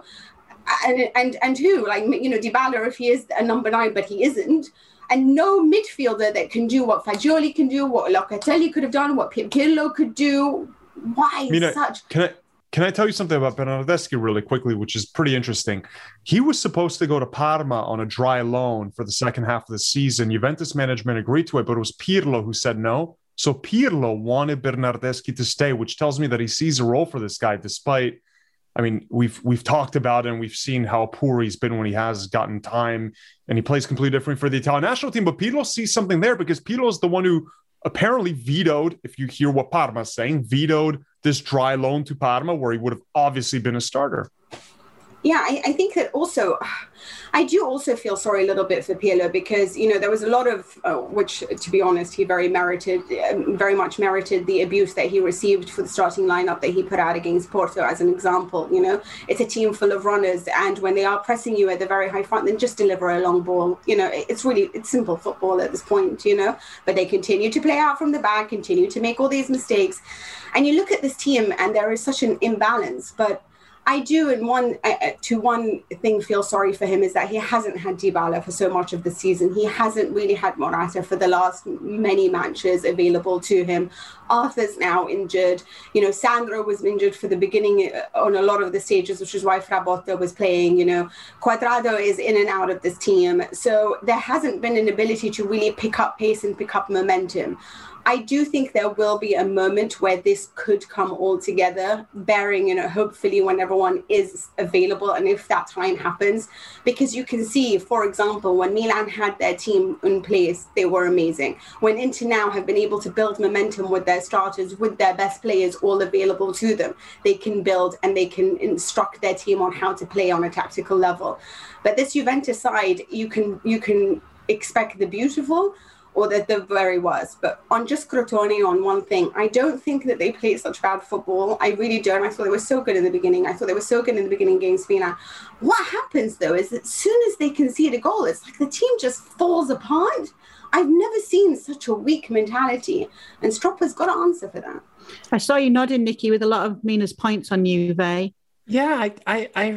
and who, like, you know, Dybala, if he is a number 9, but he isn't. And no midfielder that can do what Fagioli can do, what Locatelli could have done, what Pirlo could do. Why such? Can I tell you something about Bernardeschi really quickly, which is pretty interesting? He was supposed to go to Parma on a dry loan for the second half of the season. Juventus management agreed to it, but it was Pirlo who said no. So Pirlo wanted Bernardeschi to stay, which tells me that he sees a role for this guy, despite, I mean, we've talked about it and we've seen how poor he's been when he has gotten time, and he plays completely different for the Italian national team. But Pirlo sees something there, because Pirlo is the one who apparently vetoed, if you hear what Parma is saying, vetoed this dry loan to Parma, where he would have obviously been a starter. Yeah, I think that also, I do also feel sorry a little bit for Pirlo, because, you know, there was a lot of, which, to be honest, he very much merited the abuse that he received for the starting lineup that he put out against Porto as an example. You know, it's a team full of runners, and when they are pressing you at the very high front, then just deliver a long ball. You know, it's simple football at this point, you know, but they continue to play out from the back, continue to make all these mistakes. And you look at this team and there is such an imbalance, but I do, in one thing, feel sorry for him, is that he hasn't had Dybala for so much of the season. He hasn't really had Morata for the last many matches available to him. Arthur's now injured. You know, Sandro was injured for the beginning on a lot of the stages, which is why Frabotta was playing. You know, Cuadrado is in and out of this team. So there hasn't been an ability to really pick up pace and pick up momentum. I do think there will be a moment where this could come all together, bearing, you know, hopefully when everyone is available and if that time happens. Because you can see, for example, when Milan had their team in place, they were amazing. When Inter now have been able to build momentum with their starters, with their best players all available to them, they can build and they can instruct their team on how to play on a tactical level. But this Juventus side, you can expect the beautiful or the very worst. But on just Crotone, on one thing, I don't think that they played such bad football. I really don't. I thought they were so good in the beginning. Against Milan. What happens, though, is that as soon as they concede a goal, it's like the team just falls apart. I've never seen such a weak mentality, and Stroppa's got to answer for that. I saw you nodding, Nikki, with a lot of Mina's points on Juve. Yeah, I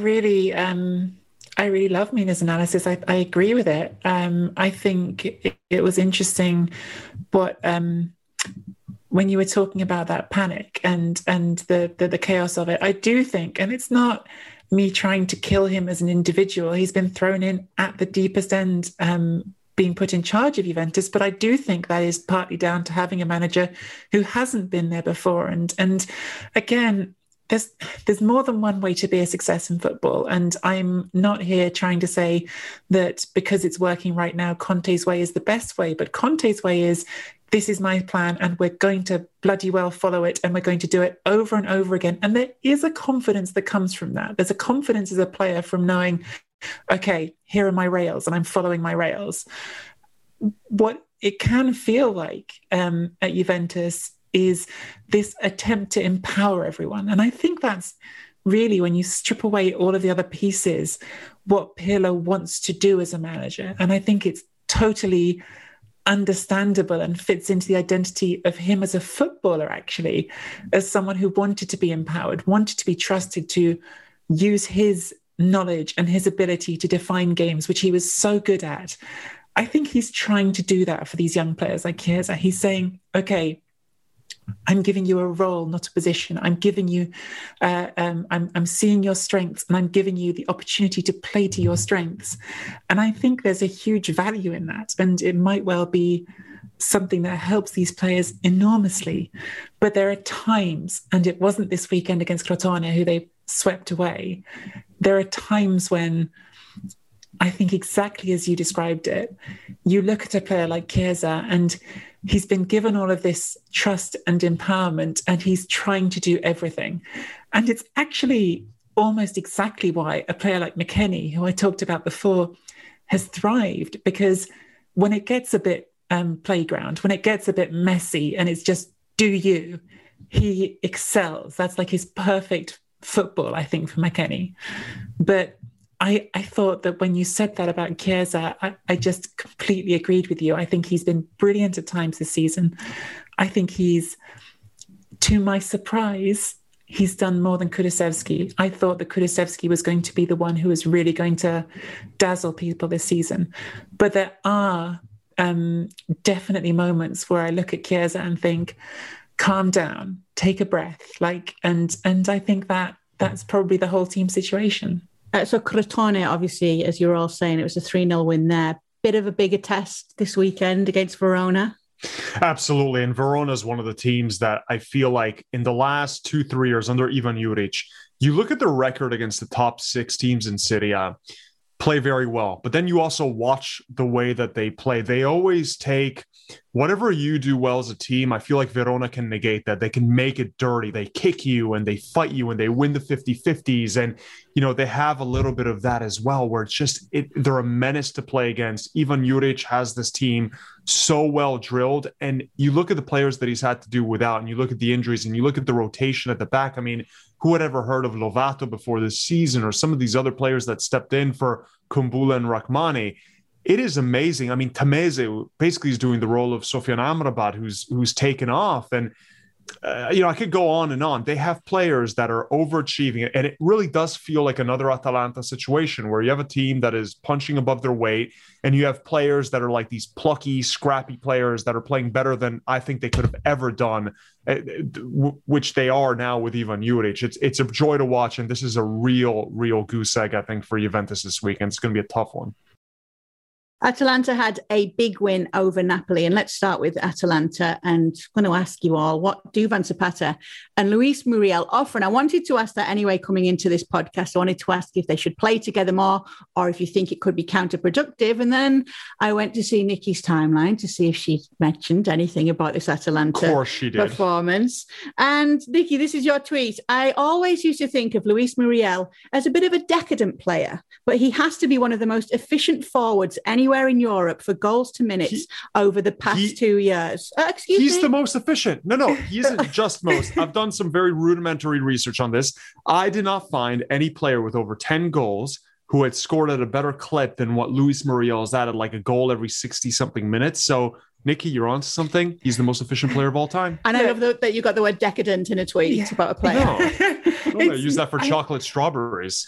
really love Mina's analysis. I agree with it. I think it was interesting what when you were talking about that panic and the chaos of it. I do think, and it's not me trying to kill him as an individual. He's been thrown in at the deepest end, being put in charge of Juventus, but I do think that is partly down to having a manager who hasn't been there before. And again, there's more than one way to be a success in football. And I'm not here trying to say that because it's working right now, Conte's way is the best way. But Conte's way is, this is my plan and we're going to bloody well follow it, and we're going to do it over and over again. And there is a confidence that comes from that. There's a confidence as a player from knowing, okay, here are my rails and I'm following my rails. What it can feel like at Juventus is this attempt to empower everyone. And I think that's really, when you strip away all of the other pieces, what Pirlo wants to do as a manager. And I think it's totally understandable and fits into the identity of him as a footballer, actually, as someone who wanted to be empowered, wanted to be trusted to use his knowledge and his ability to define games, which he was so good at. I think he's trying to do that for these young players like Chiesa. He's saying, okay, I'm giving you a role, not a position. I'm giving you, I'm seeing your strengths, and I'm giving you the opportunity to play to your strengths. And I think there's a huge value in that. And it might well be something that helps these players enormously. But there are times, and it wasn't this weekend against Crotone, who they swept away, there are times when I think exactly as you described it, you look at a player like Chiesa and he's been given all of this trust and empowerment and he's trying to do everything. And it's actually almost exactly why a player like McKennie, who I talked about before, has thrived, because when it gets a bit playground, when it gets a bit messy and it's just do you, he excels. That's like his perfect football, I think, for McKennie. But I thought that when you said that about Chiesa, I just completely agreed with you. I think he's been brilliant at times this season. I think he's, to my surprise, he's done more than Kulusevski. I thought that Kulusevski was going to be the one who was really going to dazzle people this season. But there are definitely moments where I look at Chiesa and think, calm down, take a breath. And I think that that's probably the whole team situation. So Crotone, obviously, as you're all saying, it was a 3-0 win there. Bit of a bigger test this weekend against Verona. Absolutely. And Verona is one of the teams that I feel like in the last 2-3 years under Ivan Juric, you look at the record against the top 6 teams in Serie A, play very well. But then you also watch the way that they play. They always take whatever you do well as a team. I feel like Verona can negate that. They can make it dirty. They kick you and they fight you and they win the 50-50s. And, you know, they have a little bit of that as well, where it's just, they're a menace to play against. Ivan Juric has this team so well drilled. And you look at the players that he's had to do without, and you look at the injuries and you look at the rotation at the back. I mean, who had ever heard of Lovato before this season, or some of these other players that stepped in for Kumbula and Rachmani? It is amazing. I mean, Tameze basically is doing the role of Sofian Amrabat, who's taken off. And, you know, I could go on and on. They have players that are overachieving. And it really does feel like another Atalanta situation where you have a team that is punching above their weight, and you have players that are like these plucky, scrappy players that are playing better than I think they could have ever done, which they are now with Ivan Juric. It's a joy to watch. And this is a real goose egg, I think, for Juventus this weekend. It's going to be a tough one. Atalanta had a big win over Napoli. And let's start with Atalanta. And I'm going to ask you all, what do Duvan Zapata and Luis Muriel offer? And I wanted to ask that anyway coming into this podcast. I wanted to ask if they should play together more, or if you think it could be counterproductive. And then I went to see Nikki's timeline to see if she mentioned anything about this Atalanta of course she did. Performance. And Nikki, this is your tweet. I always used to think of Luis Muriel as a bit of a decadent player, but he has to be one of the most efficient forwards anywhere in Europe for goals to minutes over the past 2 years. He's the most efficient. No, he isn't just most. I've done some very rudimentary research on this. I did not find any player with over 10 goals who had scored at a better clip than what Luis Muriel has added, like a goal every 60-something minutes. So, Nikki, you're on to something. He's the most efficient player of all time. And I love that you got the word decadent in a tweet about a player. No, I use that for chocolate strawberries.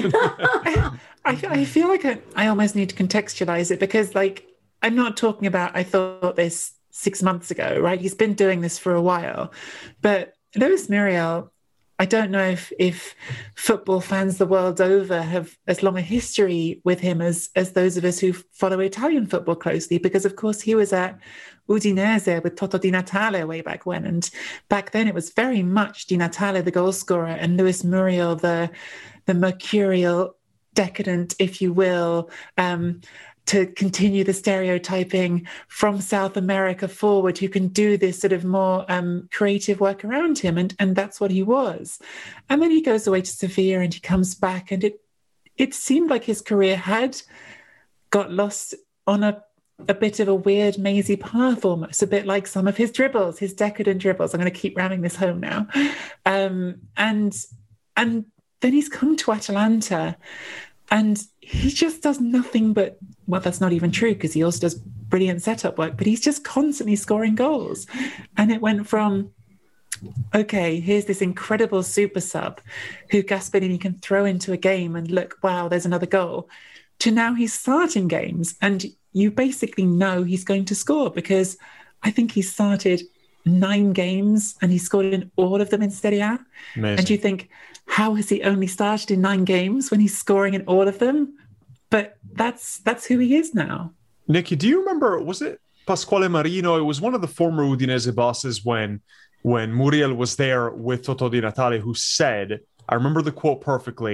I feel like I almost need to contextualize it, because, like, I'm not talking about I thought this 6 months ago, right? He's been doing this for a while. But Luis Muriel, I don't know if football fans the world over have as long a history with him as those of us who follow Italian football closely, because, of course, he was at Udinese with Toto Di Natale way back when. And back then it was very much Di Natale, the goal scorer, and Luis Muriel, the mercurial, decadent, if you will, to continue the stereotyping from South America forward, who can do this sort of more creative work around him. And that's what he was. And then he goes away to Sevilla and he comes back, and it seemed like his career had got lost on a bit of a weird, mazy path, almost a bit like some of his dribbles, his decadent dribbles. I'm going to keep ramming this home now. And then he's come to Atalanta, and he just does nothing but, well, that's not even true, because he also does brilliant setup work, but he's just constantly scoring goals. And it went from, okay, here's this incredible super sub who Gasperini can throw into a game and look, wow, there's another goal, to now he's starting games and you basically know he's going to score, because I think he started 9 games and he scored in all of them in Serie A. Amazing. And you think, how has he only started in 9 games when he's scoring in all of them? But that's who he is now. Nikki, do you remember, was it Pasquale Marino? It was one of the former Udinese bosses when Muriel was there with Toto Di Natale, who said, I remember the quote perfectly,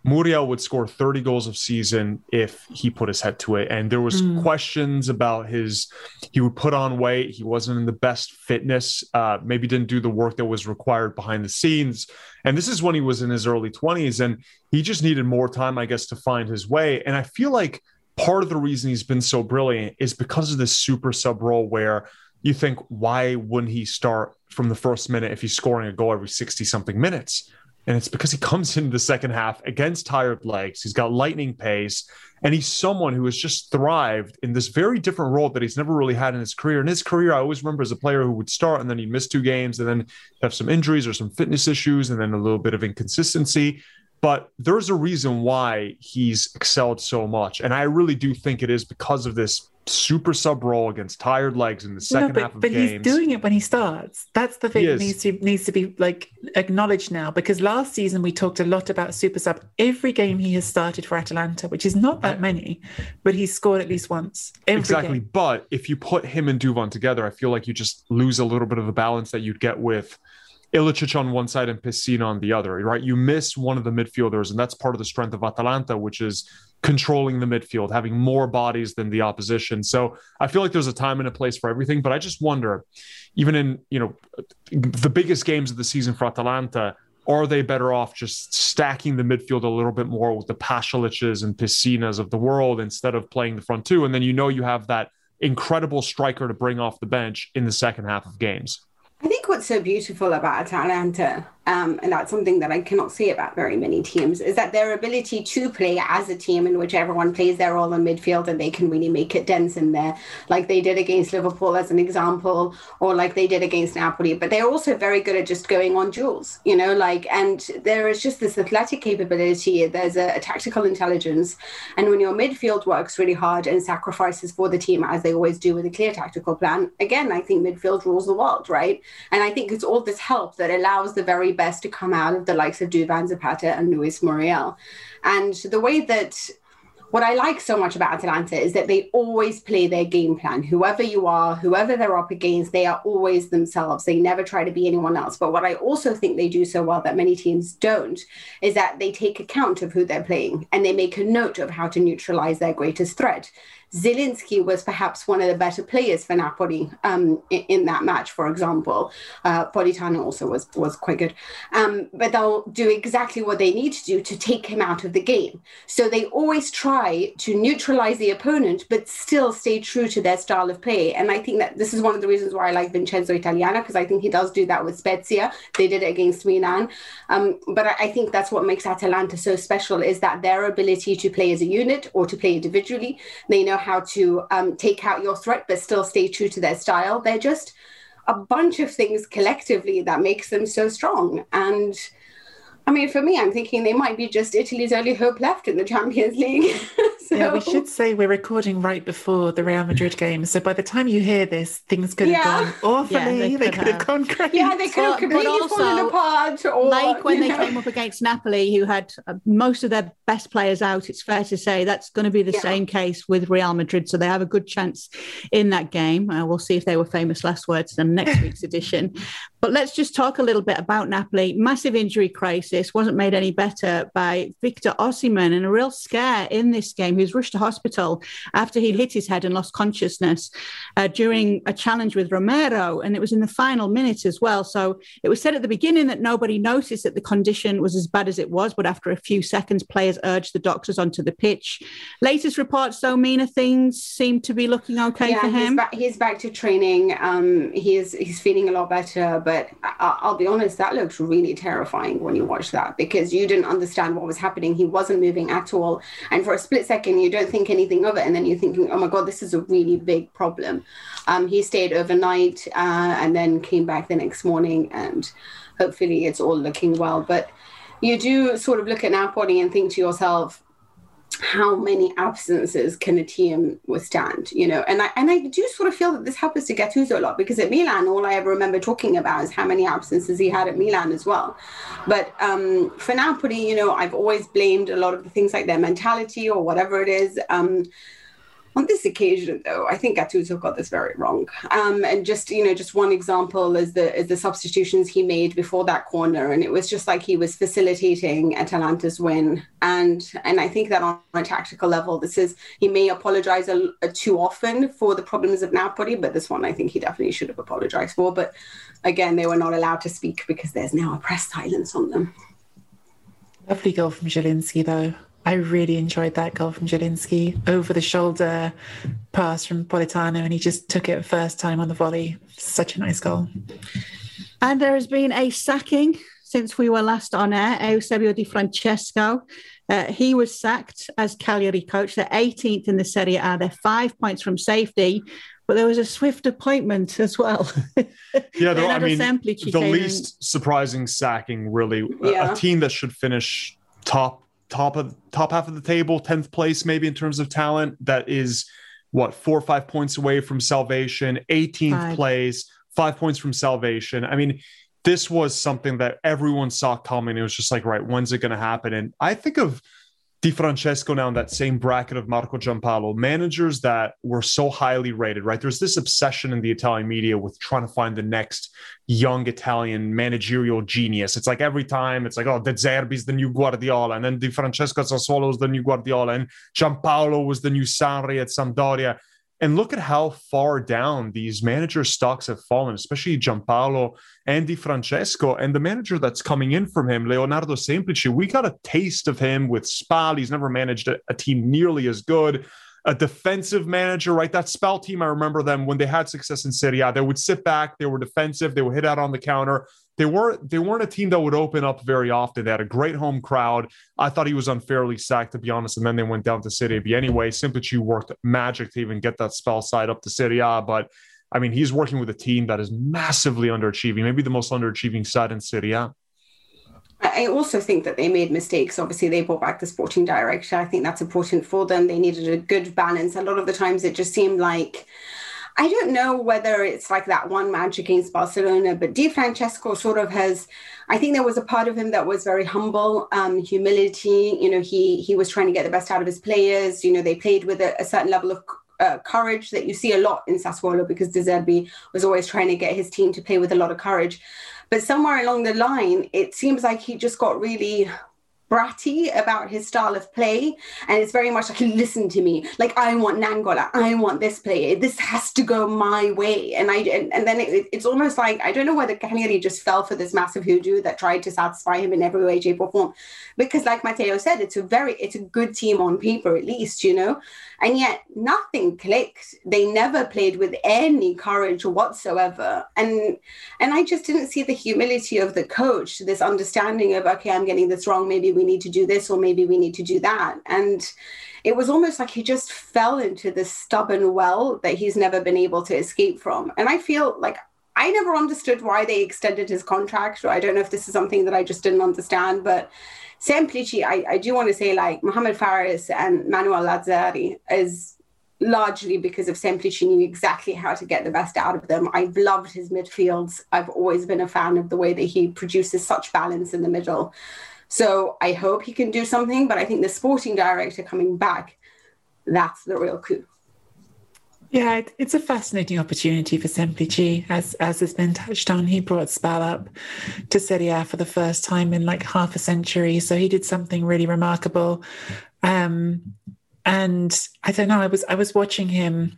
Muriel would score 30 goals a season if he put his head to it. And there was questions about he would put on weight. He wasn't in the best fitness, maybe didn't do the work that was required behind the scenes. And this is when he was in his early 20s, and he just needed more time, I guess, to find his way. And I feel like part of the reason he's been so brilliant is because of this super sub role where you think, why wouldn't he start from the first minute if he's scoring a goal every 60 something minutes? And it's because he comes into the second half against tired legs. He's got lightning pace, and he's someone who has just thrived in this very different role that he's never really had in his career. In his career, I always remember as a player who would start and then he'd miss 2 games and then have some injuries or some fitness issues and then a little bit of inconsistency. But there's a reason why he's excelled so much. And I really do think it is because of this super sub role against tired legs in the second half of games. But he's doing it when he starts. That's the thing that needs to be like acknowledged now, because last season we talked a lot about super sub. Every game he has started for Atalanta, which is not that many, but he's scored at least once. Exactly. Game. But if you put him and Duvan together, I feel like you just lose a little bit of the balance that you'd get with Ilicic on one side and Pessina on the other, right? You miss one of the midfielders, and that's part of the strength of Atalanta, which is controlling the midfield, having more bodies than the opposition. So I feel like there's a time and a place for everything, but I just wonder, even in, the biggest games of the season for Atalanta, are they better off just stacking the midfield a little bit more with the Pasaliches and Pessinas of the world instead of playing the front two? And then you have that incredible striker to bring off the bench in the second half of games. I think what's so beautiful about Atalanta, and that's something that I cannot say about very many teams, is that their ability to play as a team in which everyone plays their role in midfield and they can really make it dense in there, like they did against Liverpool as an example, or like they did against Napoli. But they're also very good at just going on duels, and there is just this athletic capability. There's a tactical intelligence. And when your midfield works really hard and sacrifices for the team, as they always do with a clear tactical plan, again, I think midfield rules the world, right? And I think it's all this help that allows the very best to come out of the likes of Duvan Zapata and Luis Muriel. And the way that what I like so much about Atalanta is that they always play their game plan. Whoever you are, whoever they're up against, they are always themselves. They never try to be anyone else. But what I also think they do so well that many teams don't is that they take account of who they're playing and they make a note of how to neutralize their greatest threat. Zielinski was perhaps one of the better players for Napoli in that match, for example. Politano also was quite good. But they'll do exactly what they need to do to take him out of the game. So they always try to neutralize the opponent, but still stay true to their style of play. And I think that this is one of the reasons why I like Vincenzo Italiano, because I think he does do that with Spezia. They did it against Milan. But I think that's what makes Atalanta so special, is that their ability to play as a unit or to play individually. They know how to take out your threat but still stay true to their style. They're just a bunch of things collectively that makes them so strong. And I mean, for me, I'm thinking they might be just Italy's only hope left in the Champions League. Yeah, we should say we're recording right before the Real Madrid game. So by the time you hear this, things could have gone awfully. Yeah, they could have gone great. Yeah, they could have completely fallen apart. Or, like when they came up against Napoli, who had most of their best players out, it's fair to say that's going to be the same case with Real Madrid. So they have a good chance in that game. We'll see if they were famous last words in next week's edition. But let's just talk a little bit about Napoli. Massive injury crisis wasn't made any better by Victor Osimhen, and a real scare in this game. He was rushed to hospital after he'd hit his head and lost consciousness during a challenge with Romero, and it was in the final minute as well. So it was said at the beginning that nobody noticed that the condition was as bad as it was, but after a few seconds, players urged the doctors onto the pitch. Latest reports, though, Mina, things seem to be looking okay for him. He's back to training. He's feeling a lot better, but I'll be honest, that looks really terrifying when you watch that, because you didn't understand what was happening. He wasn't moving at all. And for a split second, you don't think anything of it. And then you're thinking, oh my God, this is a really big problem. He stayed overnight and then came back the next morning, and hopefully it's all looking well. But you do sort of look at Napoli and think to yourself, how many absences can a team withstand, And I do sort of feel that this happens to Gattuso a lot, because at Milan, all I ever remember talking about is how many absences he had at Milan as well. But for Napoli, I've always blamed a lot of the things like their mentality or whatever it is. On this occasion, though, I think Gattuso got this very wrong. And just one example is the substitutions he made before that corner, and it was just like he was facilitating Atalanta's win. And I think that on a tactical level, he may apologize too often for the problems of Napoli, but this one I think he definitely should have apologized for. But again, they were not allowed to speak because there's now a press silence on them. Lovely goal from Zielinski, though. I really enjoyed that goal from Zielinski. Over the shoulder pass from Politano, and he just took it first time on the volley. Such a nice goal. And there has been a sacking since we were last on air. Eusebio Di Francesco. He was sacked as Cagliari coach. They're 18th in the Serie A. They're 5 points from safety. But there was a swift appointment as well. Yeah, the least surprising sacking, really. Yeah. A team that should finish top half of the table, 10th place maybe in terms of talent, that is 4 or 5 points away from salvation, 18th place, 5 points from salvation. I mean, this was something that everyone saw coming. It was just like, right, when's it going to happen? And I think of Di Francesco now in that same bracket of Marco Giampaolo, managers that were so highly rated, right? There's this obsession in the Italian media with trying to find the next young Italian managerial genius. It's like every time it's like, oh, De Zerbi's the new Guardiola, and then Di Francesco at Sassuolo was the new Guardiola, and Giampaolo was the new Sarri at Sampdoria. And look at how far down these manager stocks have fallen, especially Giampaolo and Di Francesco. And the manager that's coming in from him, Leonardo Semplici, we got a taste of him with Spal. He's never managed a team nearly as good. A defensive manager, right? That Spal team, I remember them when they had success in Serie A. They would sit back. They were defensive. They would hit out on the counter. They weren't a team that would open up very often. They had a great home crowd. I thought he was unfairly sacked, to be honest, and then they went down to Serie B anyway. Semplici worked magic to even get that Spal side up to Serie A, but I mean, he's working with a team that is massively underachieving, maybe the most underachieving side in Serie A. I also think that they made mistakes. Obviously, they brought back the sporting director. I think that's important for them. They needed a good balance. A lot of the times it just seemed like, I don't know whether it's like that one match against Barcelona, but Di Francesco sort of has, I think there was a part of him that was very humble, humility. You know, he was trying to get the best out of his players. You know, they played with a certain level of courage that you see a lot in Sassuolo, because De Zerbi was always trying to get his team to play with a lot of courage. But somewhere along the line, it seems like he just got really bratty about his style of play, and it's very much like, listen to me, like, I want Nangola, I want this player, this has to go my way. And then it's almost like, I don't know whether Cagliari just fell for this massive hoodoo that tried to satisfy him in every way, shape or form, because like Matteo said, it's a good team on paper, at least, you know, and yet nothing clicked. They never played with any courage whatsoever, and I just didn't see the humility of the coach, this understanding of, okay, I'm getting this wrong, maybe we need to do this, or maybe we need to do that. And it was almost like he just fell into this stubborn well that he's never been able to escape from. And I feel like I never understood why they extended his contract. Or I don't know if this is something that I just didn't understand, but Semplici, I do want to say, like, Mohamed Faris and Manuel Lazzari is largely because of Semplici knew exactly how to get the best out of them. I've loved his midfields. I've always been a fan of the way that he produces such balance in the middle. So I hope he can do something, but I think the sporting director coming back, that's the real coup. Yeah, it's a fascinating opportunity for Semplici, as has been touched on. He brought Spal up to Serie A for the first time in like half a century, so he did something really remarkable. And I don't know, I was watching him,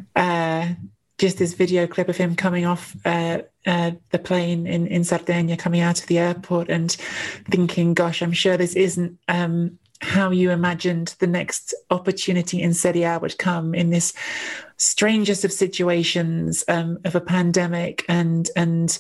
just this video clip of him coming off the plane in Sardinia, coming out of the airport, and thinking, gosh, I'm sure this isn't how you imagined the next opportunity in Serie A would come, in this strangest of situations, of a pandemic and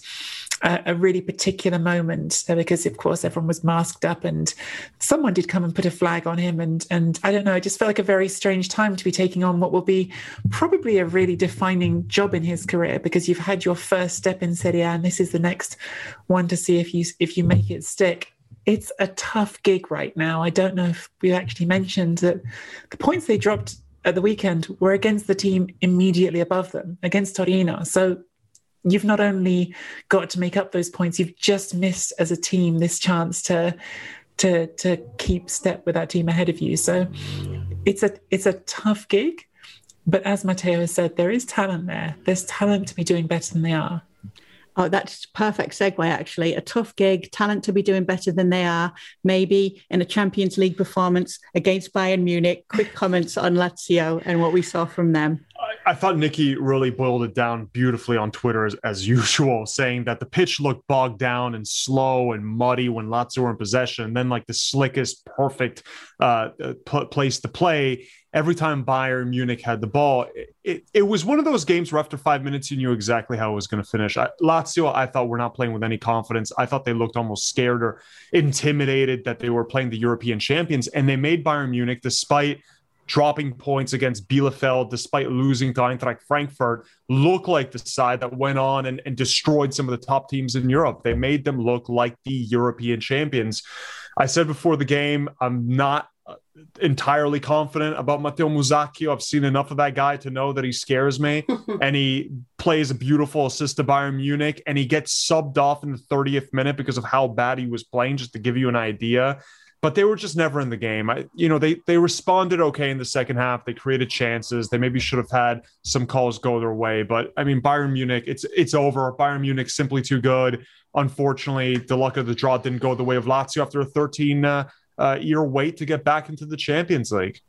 a really particular moment, because of course everyone was masked up, and someone did come and put a flag on him, and I don't know, it just felt like a very strange time to be taking on what will be probably a really defining job in his career, because you've had your first step in Serie A, and this is the next one to see if you make it stick. It's a tough gig right now. I don't know if we actually mentioned that the points they dropped at the weekend were against the team immediately above them, against Torino. So you've not only got to make up those points, you've just missed as a team this chance to keep step with that team ahead of you. So it's a tough gig. But as Matteo has said, there is talent there. There's talent to be doing better than they are. Oh, that's perfect segue, actually. A tough gig, talent to be doing better than they are, maybe in a Champions League performance against Bayern Munich. Quick comments on Lazio and what we saw from them. I thought Nikki really boiled it down beautifully on Twitter as usual, saying that the pitch looked bogged down and slow and muddy when Lazio were in possession. And then like the slickest, perfect place to play every time Bayern Munich had the ball. It was one of those games where after 5 minutes, you knew exactly how it was going to finish. Lazio, I thought, were not playing with any confidence. I thought they looked almost scared or intimidated that they were playing the European champions. And they made Bayern Munich, despite dropping points against Bielefeld, despite losing to Eintracht Frankfurt, look like the side that went on and destroyed some of the top teams in Europe. They made them look like the European champions. I said before the game, I'm not entirely confident about Matteo Musacchio. I've seen enough of that guy to know that he scares me. And he plays a beautiful assist to Bayern Munich, and he gets subbed off in the 30th minute because of how bad he was playing, just to give you an idea. But they were just never in the game. They responded okay in the second half. They created chances. They maybe should have had some calls go their way. But I mean, Bayern Munich, it's over. Bayern Munich simply too good. Unfortunately, the luck of the draw didn't go the way of Lazio after a 13-year wait to get back into the Champions League.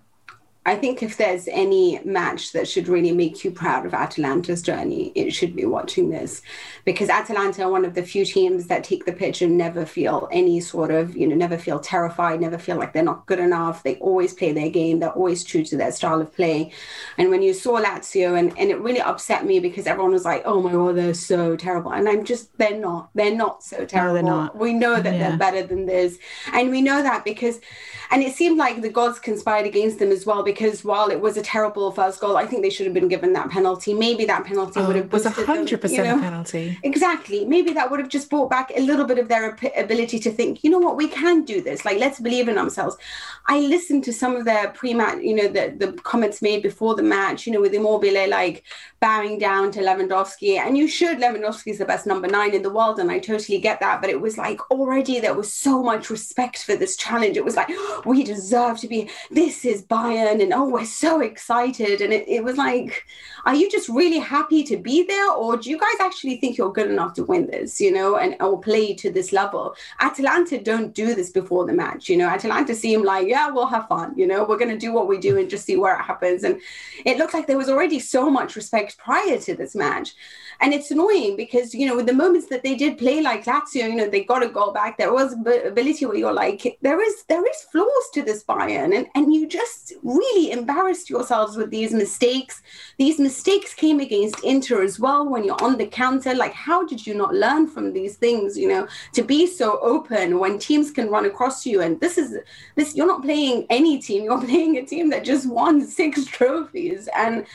I think if there's any match that should really make you proud of Atalanta's journey, it should be watching this, because Atalanta are one of the few teams that take the pitch and never feel any sort of, never feel terrified, never feel like they're not good enough. They always play their game. They're always true to their style of play. And when you saw Lazio, and it really upset me because everyone was like, oh my God, they're so terrible. And they're not so terrible. No, they're not. We know that they're better than this. And we know that and it seemed like the gods conspired against them as well, because while it was a terrible first goal, I think they should have been given that penalty. Maybe that penalty would have boosted them. It was 100% penalty. Exactly. Maybe that would have just brought back a little bit of their ability to think, you know what, we can do this. Like, let's believe in ourselves. I listened to some of their pre-match, the comments made before the match, with Immobile like bowing down to Lewandowski. And you should. Lewandowski is the best number 9 in the world, and I totally get that. But it was like already there was so much respect for this challenge. It was like, we deserve to be, this is Bayern, and we're so excited. And it was like, are you just really happy to be there, or do you guys actually think you're good enough to win this, or play to this level? Atalanta don't do this before the match. Atalanta seem like, yeah, we'll have fun. We're going to do what we do and just see where it happens. And it looked like there was already so much respect prior to this match. And it's annoying because, with the moments that they did play like Lazio, they got a goal back. There was ability where you're like, there is flaws to this Bayern. And you just really embarrassed yourselves with these mistakes. These mistakes came against Inter as well when you're on the counter. Like, how did you not learn from these things, to be so open when teams can run across you? And this, you're not playing any team. You're playing a team that just won 6 trophies. And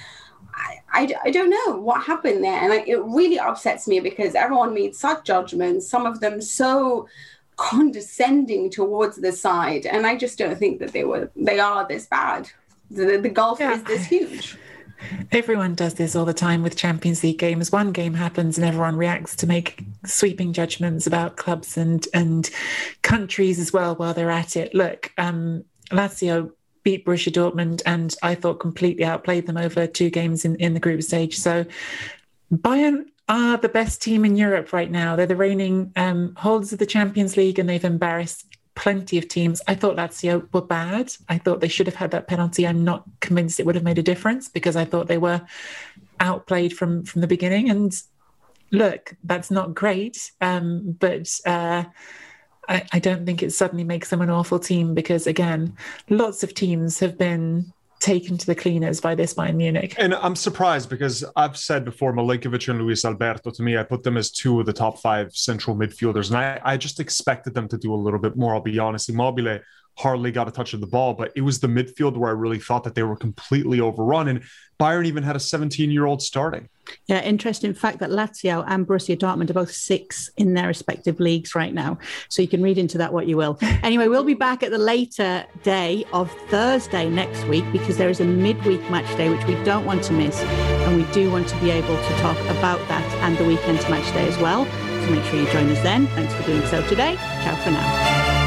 I don't know what happened there. And it really upsets me because everyone made such judgments, some of them so condescending towards the side. And I just don't think that they are this bad. The gulf is this huge. Everyone does this all the time with Champions League games. One game happens and everyone reacts to make sweeping judgments about clubs and countries as well while they're at it. Look, Lazio beat Borussia Dortmund and I thought completely outplayed them over 2 games in the group stage. So Bayern are the best team in Europe right now. They're the reigning holders of the Champions League, and they've embarrassed plenty of teams. I thought Lazio were bad. I thought they should have had that penalty. I'm not convinced it would have made a difference because I thought they were outplayed from the beginning. And look, that's not great, but I don't think it suddenly makes them an awful team because, again, lots of teams have been taken to the cleaners by this Bayern Munich. And I'm surprised because I've said before, Milinkovic and Luis Alberto, to me, I put them as 2 of the top 5 central midfielders. And I just expected them to do a little bit more, I'll be honest. Immobile hardly got a touch of the ball, but it was the midfield where I really thought that they were completely overrun. And Bayern even had a 17-year-old starting. Yeah, interesting fact that Lazio and Borussia Dortmund are both 6 in their respective leagues right now. So you can read into that what you will. Anyway, we'll be back at the later day of Thursday next week because there is a midweek match day, which we don't want to miss. And we do want to be able to talk about that and the weekend match day as well. So make sure you join us then. Thanks for doing so today. Ciao for now.